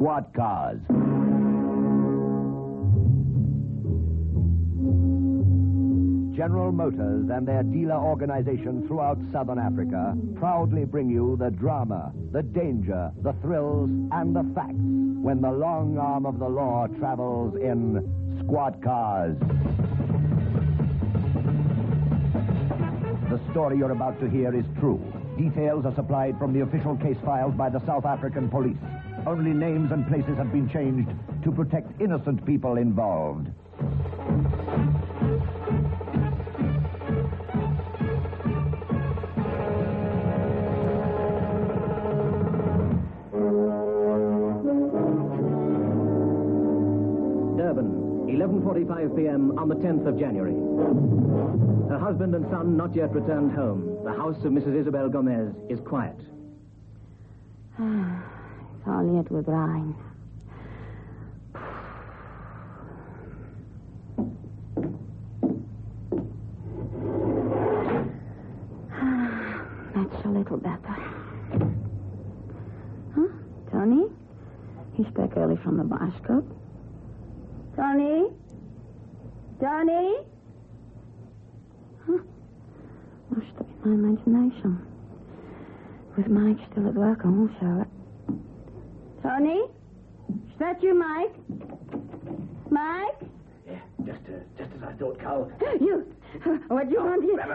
Squad Cars. General Motors and their dealer organization throughout Southern Africa proudly bring you the drama, the danger, the thrills, and the facts when the long arm of the law travels in Squad Cars. The story you're about to hear is true. Details are supplied from the official case filed by the South African police. Only names and places have been changed to protect innocent people involved. Durban, 11:45 p.m. on the 10th of January. Her husband and son not yet returned home. The house of Mrs. Isabel Gomez is quiet. If only it would rain. That's a little better. Huh? Tony? He's back early from the bioscope. Tony? Tony? Huh? Must have been my imagination. With Mike still at work, I won't show it. Tony? Is that you, Mike? Mike? Yeah, just as I thought, Carl. You! What do you want here?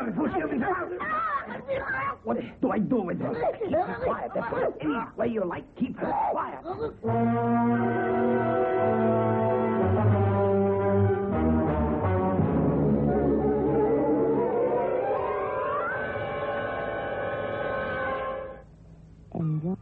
What do I do with her? Keep her quiet. That's any way you like. Keep her quiet. Angel?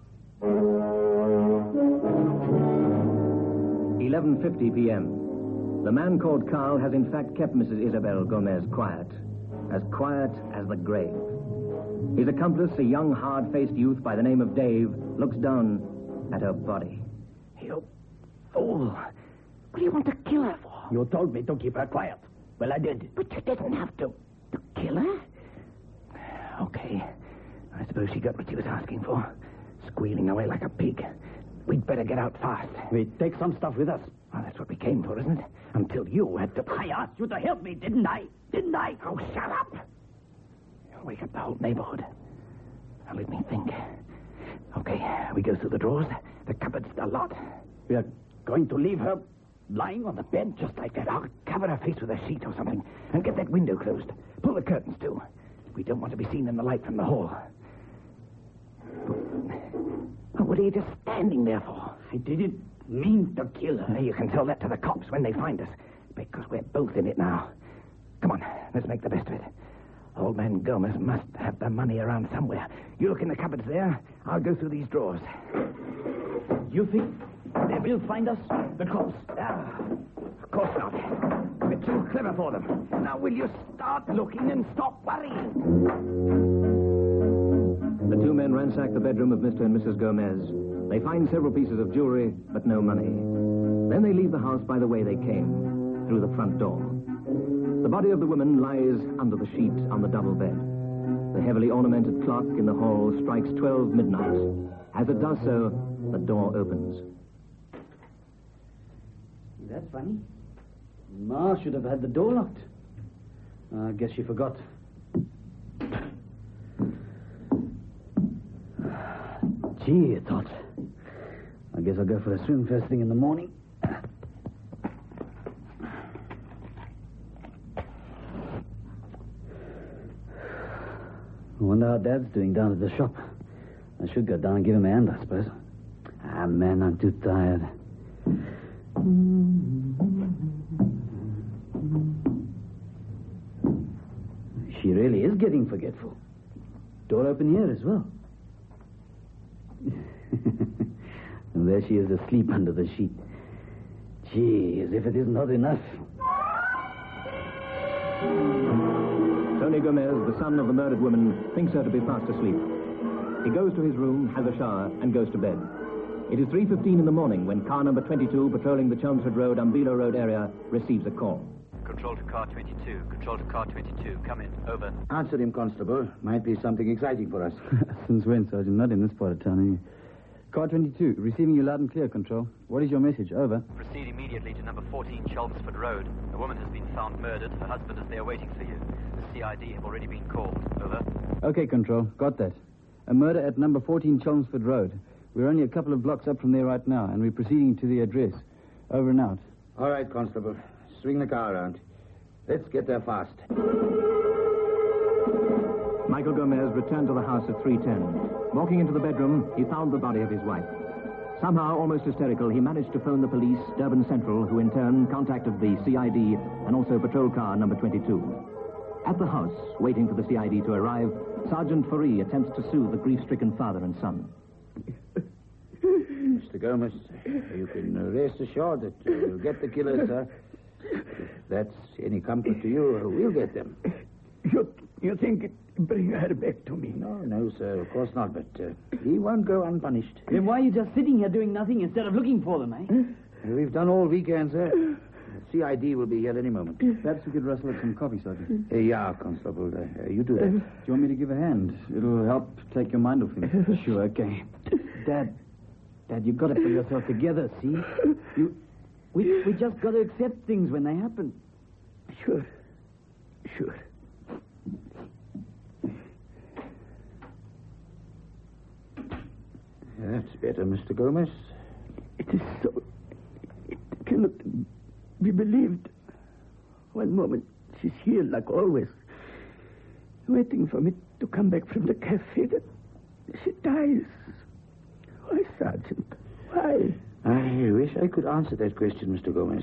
11:50 p.m. The man called Carl has in fact kept Mrs. Isabel Gomez quiet as the grave. His accomplice, a young, hard-faced youth by the name of Dave, looks down at her body. You fool. What do you want to kill her for? You told me to keep her quiet. Well, I did. But you didn't have to kill her. Okay. I suppose she got what she was asking for. Squealing away like a pig. We'd better get out fast. We take some stuff with us. Well, that's what we came for, isn't it? Until you had to... I asked you to help me, didn't I? Didn't I? Oh, shut up. You'll wake up the whole neighborhood. Now, let me think. Okay, we go through the drawers, the cupboards, the lot. We are going to leave her lying on the bed just like that. I'll cover her face with a sheet or something and get that window closed. Pull the curtains, too. We don't want to be seen in the light from the hall. What are you just standing there for? I didn't mean to kill her. You can tell that to the cops when they find us, because we're both in it now. Come on, let's make the best of it. Old man Gomez must have the money around somewhere. You look in the cupboards there. I'll go through these drawers. You think they will find us? The cops? Of course not. We're too clever for them. Now, will you start looking and stop worrying? The two men ransack the bedroom of Mr. and Mrs. Gomez. They find several pieces of jewelry, but no money. Then they leave the house by the way they came, through the front door. The body of the woman lies under the sheet on the double bed. The heavily ornamented clock in the hall strikes 12 midnight. As it does so, the door opens. That's funny. Ma should have had the door locked. I guess she forgot. Gee, it's hot. I guess I'll go for a swim first thing in the morning. I wonder how Dad's doing down at the shop. I should go down and give him a hand, I suppose. Ah, man, I'm too tired. She really is getting forgetful. Door open here as well. And there she is asleep under the sheet. Gee, as if it isn't hot enough. Tony Gomez, the son of the murdered woman, thinks her to be fast asleep. He goes to his room, has a shower, and goes to bed. It is 3:15 in the morning when car number 22, patrolling the Chelmsford Road, Umbilo Road area, receives a call. Control to car 22. Control to car 22. Come in. Over. Answer him, Constable. Might be something exciting for us. Since when, Sergeant? Not in this part of town. Car 22, receiving you loud and clear, Control. What is your message? Over. Proceed immediately to number 14 Chelmsford Road. A woman has been found murdered. Her husband is there waiting for you. The CID have already been called. Over. Okay, Control. Got that. A murder at number 14 Chelmsford Road. We're only a couple of blocks up from there right now, and we're proceeding to the address. Over and out. All right, Constable. Swing the car around. Let's get there fast. Michael Gomez returned to the house at 3:10. Walking into the bedroom, he found the body of his wife. Somehow, almost hysterical, he managed to phone the police, Durban Central, who in turn contacted the CID and also patrol car number 22. At the house, waiting for the CID to arrive, Sergeant Faree attempts to soothe the grief-stricken father and son. Mr. Gomez, you can rest assured that we'll get the killers, sir. If that's any comfort to you, we'll get them. You think it bring her back to me? No, sir, of course not, but he won't go unpunished. Then why are you just sitting here doing nothing instead of looking for them, eh? We've done all we can, sir. The CID will be here any moment. Perhaps we could rustle up some coffee, Sergeant. Yeah, Constable, you do that. Do you want me to give a hand? It'll help take your mind off him. Sure, okay. Dad, you've got to pull yourself together, see? We just got to accept things when they happen. Sure. That's better, Mr. Gomez. It is so... It cannot be believed. One moment, she's here like always, waiting for me to come back from the cafe. Then she dies. Why, Sergeant? Why? I wish I could answer that question, Mr. Gomez.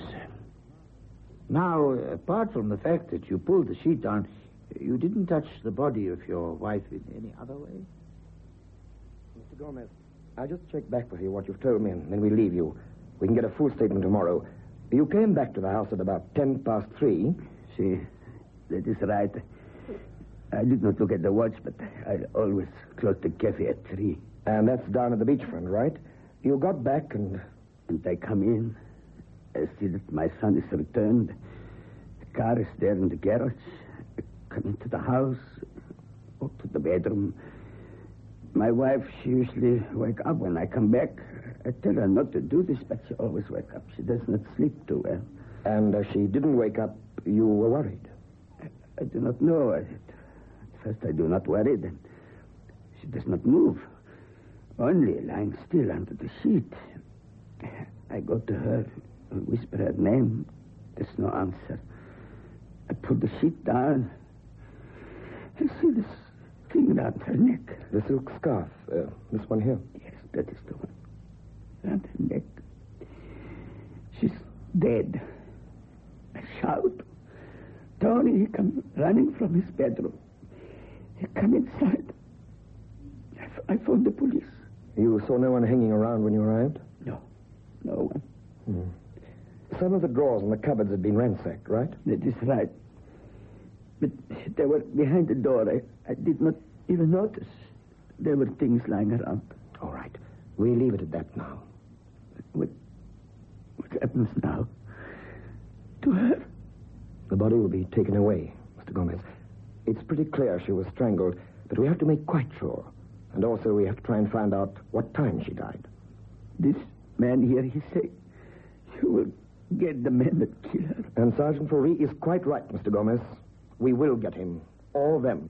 Now, apart from the fact that you pulled the sheet down, you didn't touch the body of your wife in any other way? Mr. Gomez, I'll just check back with you what you've told me, and then we leave you. We can get a full statement tomorrow. You came back to the house at about 3:10. See, that is right. I did not look at the watch, but I always close the cafe at 3. And that's down at the beachfront, right? You got back and I come in. I see that my son is returned. The car is there in the garage. I come into the house, go to the bedroom. My wife, she usually wake up when I come back. I tell her not to do this, but she always wake up. She does not sleep too well. And as she didn't wake up, you were worried? I do not know. At first, I do not worry. Then she does not move, only lying still under the sheet. I go to her and whisper her name. There's no answer. I pull the sheet down. I see this thing around her neck. The silk scarf. This one here? Yes, that is the one. Around her neck. She's dead. I shout. Tony, he comes running from his bedroom. He come inside. I phoned the police. You saw no one hanging around when you arrived? No one. Some of the drawers in the cupboards had been ransacked, right? That is right. But they were behind the door. I did not even notice. There were things lying around. All right. We leave it at that now. What happens now to her? The body will be taken away, Mr. Gomez. It's pretty clear she was strangled, but we have to make quite sure. And also we have to try and find out what time she died. This man here, he said, you will get the man that killed her. And Sergeant Faree is quite right, Mr. Gomez. We will get him. All of them.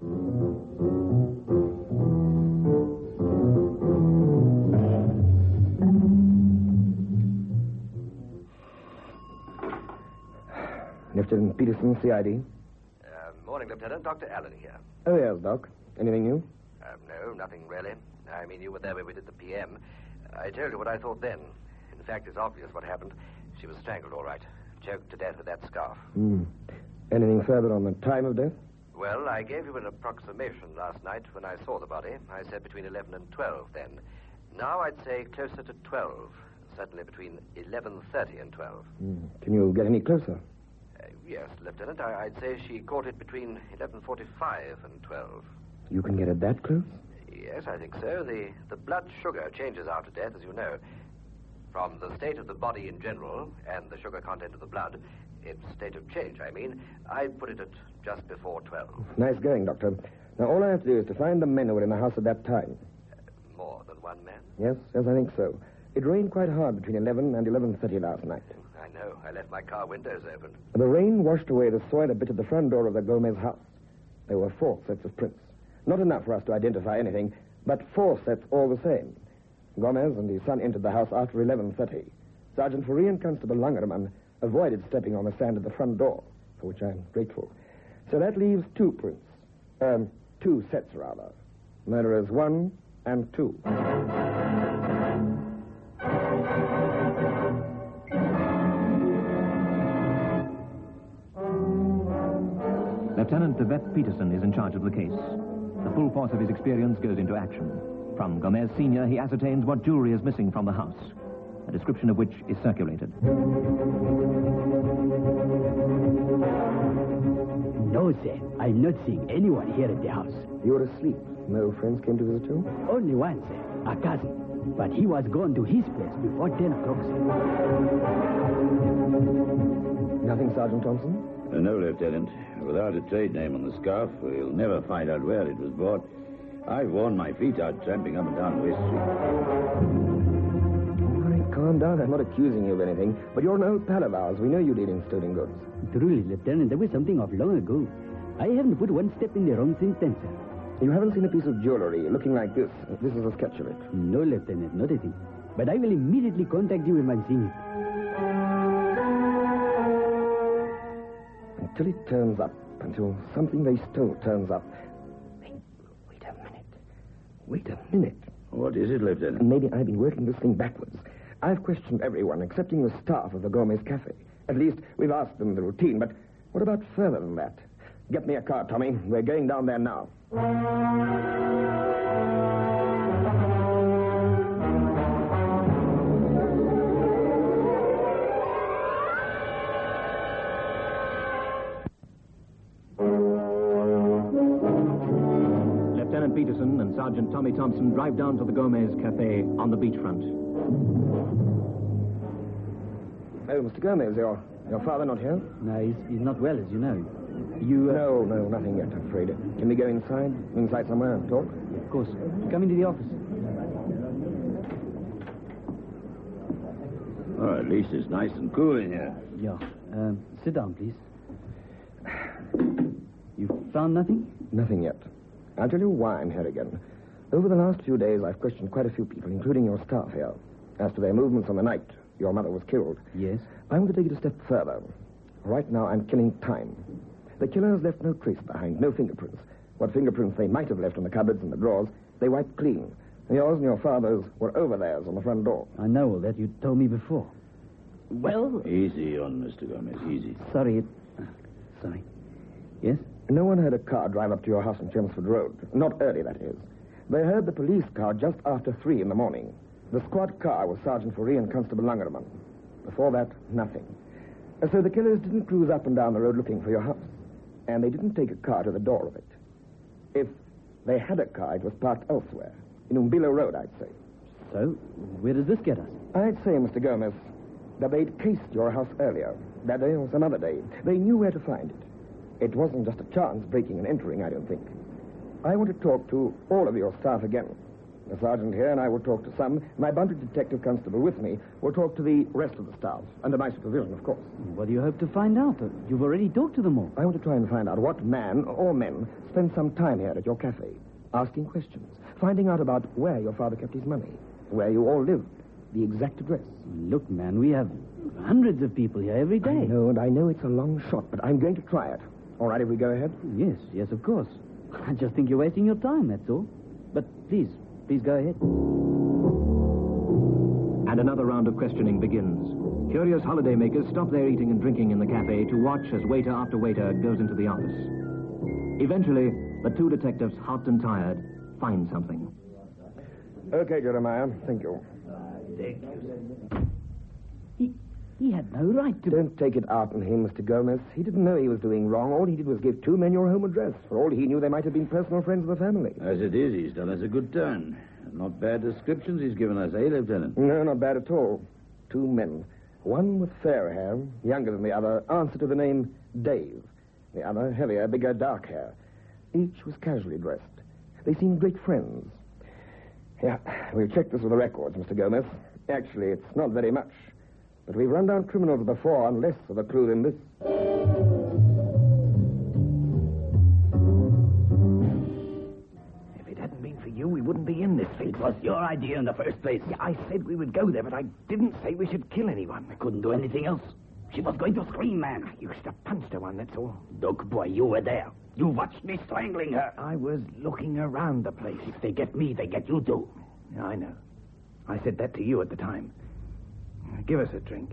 Lieutenant Peterson, CID. Morning, Lieutenant. Dr. Allen here. Oh, yes, Doc. Anything new? No, nothing really. I mean, you were there when we did the PM. I told you what I thought then. In fact, it's obvious what happened. She was strangled, all right. Choked to death with that scarf. Anything further on the time of death? Well, I gave you an approximation last night when I saw the body. I said between 11 and 12 then. Now I'd say closer to 12. Certainly between 11:30 and 12. Can you get any closer? Yes, Lieutenant. I'd say she caught it between 11:45 and 12. You can get it that close? Yes, I think so. The blood sugar changes after death, as you know. From the state of the body in general and the sugar content of the blood, its state of change, I mean, I'd put it at just before 12. Nice going, Doctor. Now, all I have to do is to find the men who were in the house at that time. More than one one man? Yes, I think so. It rained quite hard between 11 and 11:30 last night. I know. I left my car windows open. The rain washed away the soil a bit at the front door of the Gomez house. There were 4 sets of prints. Not enough for us to identify anything, but 4 sets all the same. Gomez and his son entered the house after 11:30. Sergeant Fourie and Constable Langerman avoided stepping on the sand at the front door, for which I'm grateful. So that leaves 2 prints. 2 sets, rather. Murderers 1 and 2. Lieutenant Yvette Peterson is in charge of the case. The full force of his experience goes into action. From Gomez Sr., he ascertains what jewelry is missing from the house, a description of which is circulated. No, sir. I'm not seeing anyone here at the house. You were asleep. No friends came to visit you? Only one, sir. A cousin. But he was gone to his place before 10 o'clock, sir. Nothing, Sergeant Thompson? No, Lieutenant. Without a trade name on the scarf, we'll never find out where it was bought. I've worn my feet out tramping up and down West Street. All right, calm down. I'm not accusing you of anything, but you're an old pal of ours. We know you deal in stolen goods. Truly, Lieutenant, that was something of long ago. I haven't put one step in the wrong since then, sir. You haven't seen a piece of jewelry looking like this. This is a sketch of it. No, Lieutenant, not a thing. But I will immediately contact you when I've seen it. Until it turns up. Until something they stole turns up. Hey, wait a minute. Wait a minute. What is it, Lieutenant? Maybe I've been working this thing backwards. I've questioned everyone, excepting the staff of the Gomez Cafe. At least, we've asked them the routine, but what about further than that? Get me a car, Tommy. We're going down there now. Lieutenant Peterson and Sergeant Tommy Thompson drive down to the Gomez Cafe on the beachfront. Oh, Mr. Gomez, your father not here? No, he's not well, as you know. No, nothing yet, I'm afraid. Can we go inside? Inside somewhere and talk? Yeah, of course. Come into the office. Oh, at least it's nice and cool in here. Yeah. Sit down, please. You found nothing? Nothing yet. I'll tell you why I'm here again. Over the last few days, I've questioned quite a few people, including your staff here, as to their movements on the night your mother was killed. Yes? I want to take it a step further. Right now, I'm killing time. The killers left no trace behind, no fingerprints. What fingerprints they might have left in the cupboards and the drawers, they wiped clean. Yours and your father's were over theirs on the front door. I know all that. You told me before. Well... Easy on Mr. Gomez, easy. Sorry. Sorry. Yes? No one heard a car drive up to your house on Chelmsford Road. Not early, that is. They heard the police car just after 3 in the morning. The squad car was Sergeant Fourie and Constable Langerman. Before that, nothing. So the killers didn't cruise up and down the road looking for your house. And they didn't take a car to the door of it. If they had a car, it was parked elsewhere. In Umbilo Road, I'd say. So, where does this get us? I'd say, Mr. Gomez, that they'd cased your house earlier. That day or some other day. They knew where to find it. It wasn't just a chance breaking and entering, I don't think. I want to talk to all of your staff again. The sergeant here and I will talk to some. My bundled detective constable with me will talk to the rest of the staff, under my supervision, of course. What do you hope to find out? You've already talked to them all. I want to try and find out what man or men spent some time here at your cafe, asking questions, finding out about where your father kept his money, where you all lived, the exact address. Look, man, we have hundreds of people here every day. I know it's a long shot, but I'm going to try it. All right, if we go ahead? Yes, of course. I just think you're wasting your time, that's all. But please go ahead. And another round of questioning begins. Curious holidaymakers stop their eating and drinking in the cafe to watch as waiter after waiter goes into the office. Eventually, the 2 detectives, hot and tired, find something. Okay, Jeremiah. Thank you. Thank you. He had no right to... Don't take it out on him, Mr. Gomez. He didn't know he was doing wrong. All he did was give 2 men your home address. For all he knew, they might have been personal friends of the family. As it is, he's done us a good turn. Not bad descriptions he's given us, eh, Lieutenant? No, not bad at all. 2 men. One with fair hair, younger than the other, answered to the name Dave. The other, heavier, bigger, dark hair. Each was casually dressed. They seemed great friends. Yeah, we've checked this with the records, Mr. Gomez. Actually, it's not very much. But we've run down criminals before on less of a clue than this. If it hadn't been for you, we wouldn't be in this fix. It was your idea in the first place. Yeah, I said we would go there, but I didn't say we should kill anyone. I couldn't do anything else. She was going to scream, man. I used to punch the one, that's all. Doc, boy, you were there. You watched me strangling her. I was looking around the place. If they get me, they get you too. Yeah, I know. I said that to you at the time. Give us a drink.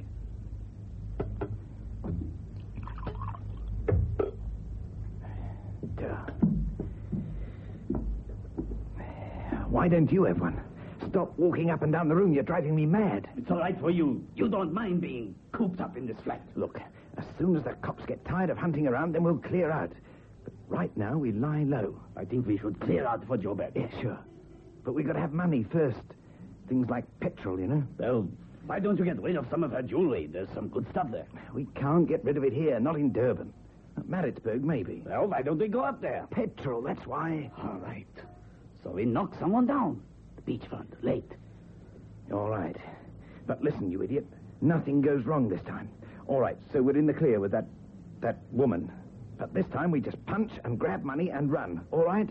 Why don't you have one? Stop walking up and down the room. You're driving me mad. It's all right for you. You don't mind being cooped up in this flat. Look, as soon as the cops get tired of hunting around, then we'll clear out. But right now, we lie low. I think we should clear out for Joburg. Yeah, sure. But we've got to have money first. Things like petrol, you know. Well, why don't you get rid of some of her jewelry? There's some good stuff there. We can't get rid of it here, not in Durban. At Maritzburg, maybe. Well, why don't we go up there? Petrol, that's why. All right. So we knock someone down. The beachfront, late. All right. But listen, you idiot. Nothing goes wrong this time. All right, so we're in the clear with that woman. But this time we just punch and grab money and run. All right?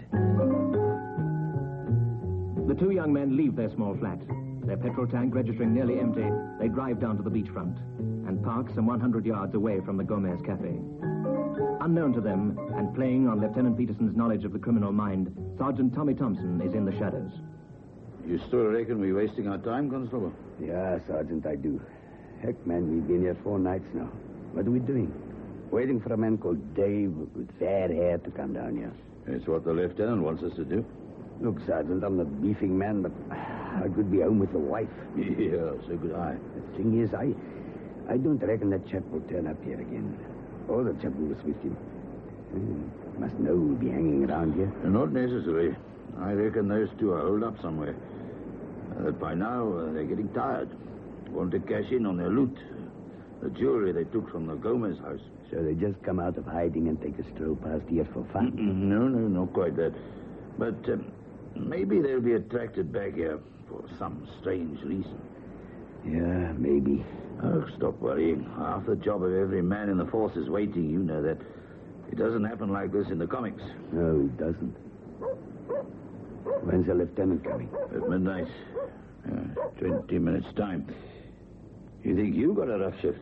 The two young men leave their small flat. Their petrol tank registering nearly empty, they drive down to the beachfront and park some 100 yards away from the Gomez Cafe. Unknown to them, and playing on Lieutenant Peterson's knowledge of the criminal mind, Sergeant Tommy Thompson is in the shadows. You still reckon we're wasting our time, Constable? Yeah, Sergeant, I do. Heck, man, we've been here 4 nights now. What are we doing? Waiting for a man called Dave with fair hair to come down here. It's what the lieutenant wants us to do. Look, Sergeant, I'm not beefing, man, but I could be home with the wife. Yeah, so could I. The thing is, I don't reckon that chap will turn up here again. Or the chap who was with him. Must know we'll be hanging around here. Not necessary. I reckon those two are holed up somewhere. By now, they're getting tired. Want to cash in on their loot. The jewelry they took from the Gomez house. So they just come out of hiding and take a stroll past here for fun? No, not quite that. But maybe they'll be attracted back here for some strange reason. Yeah, maybe. Oh, stop worrying. Half the job of every man in the force is waiting. You know that. It doesn't happen like this in the comics. No, it doesn't. When's the lieutenant coming? At midnight. 20 minutes' time. You think you got a rough shift?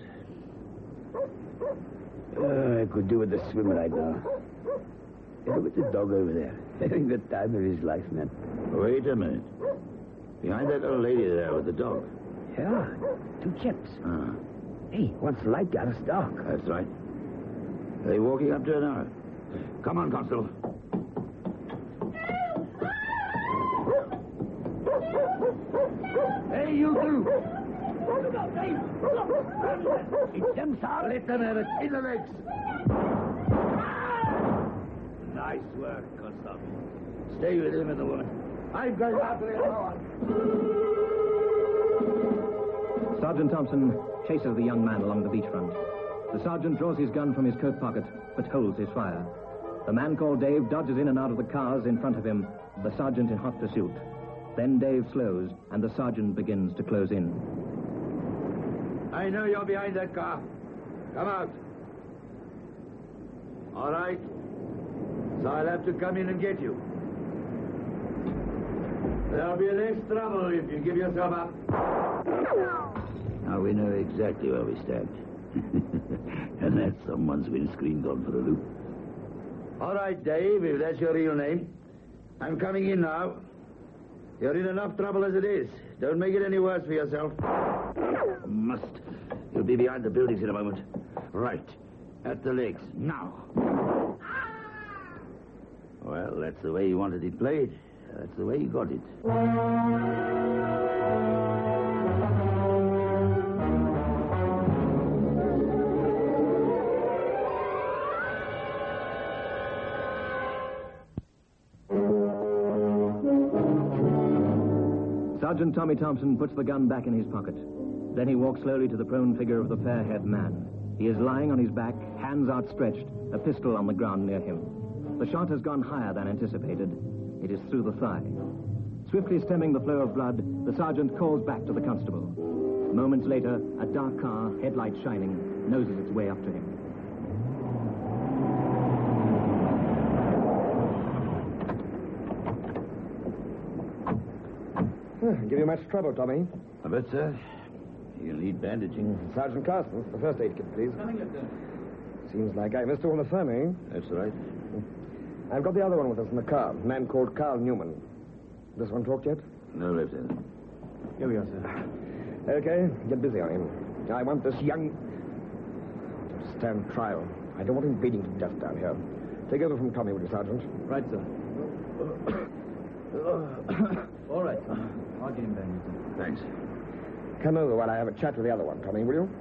I could do with a swim right now. Hey, look at the dog over there. Having the time of his life, man. Wait a minute. Behind that little lady there with the dog. Yeah, 2 chaps. Hey, one's light, the other's dark. That's right. Are they walking up to her now? Come on, Constable. Hey, you two! Look out, Dave! Look! It's them, sir. Let them have it. In the legs. Nice work, Constable. Stay with him and the woman. I'm going after the other one. Sergeant Thompson chases the young man along the beachfront. The sergeant draws his gun from his coat pocket, but holds his fire. The man called Dave dodges in and out of the cars in front of him, the sergeant in hot pursuit. Then Dave slows, and the sergeant begins to close in. I know you're behind that car. Come out. All right. So I'll have to come in and get you. There'll be less trouble if you give yourself up. Now we know exactly where we stand. And that's someone's windscreen gone for a loop. All right, Dave, if that's your real name. I'm coming in now. You're in enough trouble as it is. Don't make it any worse for yourself. Must. You'll be behind the buildings in a moment. Right. At the legs. Now. Well, that's the way you wanted it played. That's the way you got it. Sergeant Tommy Thompson puts the gun back in his pocket. Then he walks slowly to the prone figure of the fair-haired man. He is lying on his back, hands outstretched, a pistol on the ground near him. The shot has gone higher than anticipated. It is through the thigh. Swiftly stemming the flow of blood, the sergeant calls back to the constable. Moments later, a dark car, headlight shining, noses its way up to him. Give you much trouble, Tommy. I bet, sir. You'll need bandaging. Sergeant Carstens, the first aid kit, please. Coming, Lieutenant. Seems like I missed all the fun, eh? That's right. I've got the other one with us in the car, a man called Carl Newman. This one talked yet? No, Lieutenant. Here we are, sir. Okay, get busy on him. I want this young... to stand trial. I don't want him bleeding to death down here. Take over from Tommy, will you, Sergeant? Right, sir. All right, sir. I'll get him bandaged. Thanks. Come over while I have a chat with the other one, Tommy, will you?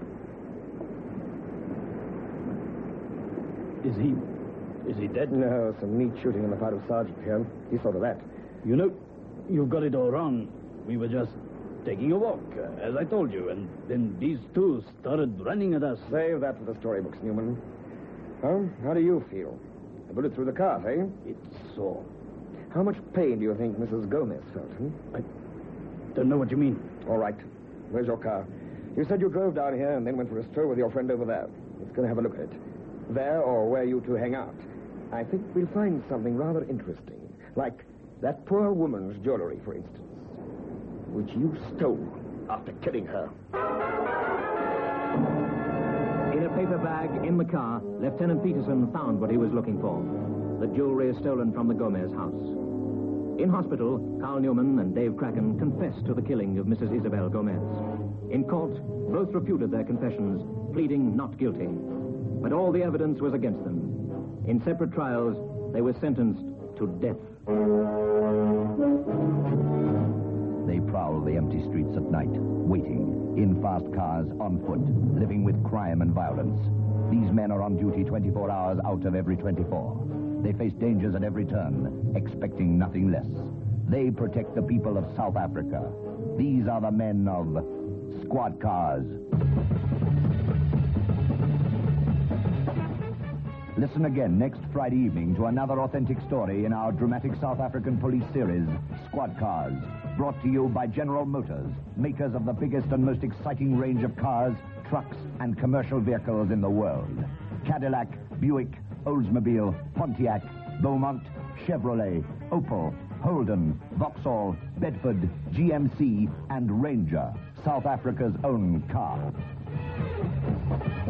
Is he dead? No, some neat shooting on the part of Sergeant here. He saw to that. You know, you've got it all wrong. We were just taking a walk, as I told you, and then these two started running at us. Save that for the storybooks, Newman. Well, how do you feel? A bullet through the car, eh? It's sore. How much pain do you think Mrs. Gomez felt, I don't know what you mean. All right. Where's your car? You said you drove down here and then went for a stroll with your friend over there. Let's go and have a look at it. There or where you two hang out. I think we'll find something rather interesting. Like that poor woman's jewelry, for instance. Which you stole after killing her. In a paper bag in the car, Lieutenant Peterson found what he was looking for. The jewelry stolen from the Gomez house. In hospital, Carl Newman and Dave Kraken confessed to the killing of Mrs. Isabel Gomez. In court, both refuted their confessions, pleading not guilty. But all the evidence was against them. In separate trials, they were sentenced to death. They prowl the empty streets at night, waiting, in fast cars, on foot, living with crime and violence. These men are on duty 24 hours out of every 24. They face dangers at every turn, expecting nothing less. They protect the people of South Africa. These are the men of Squad Cars. Listen again next Friday evening to another authentic story in our dramatic South African police series, Squad Cars, brought to you by General Motors, makers of the biggest and most exciting range of cars, trucks, and commercial vehicles in the world. Cadillac, Buick, Oldsmobile, Pontiac, Beaumont, Chevrolet, Opel, Holden, Vauxhall, Bedford, GMC, and Ranger, South Africa's own car.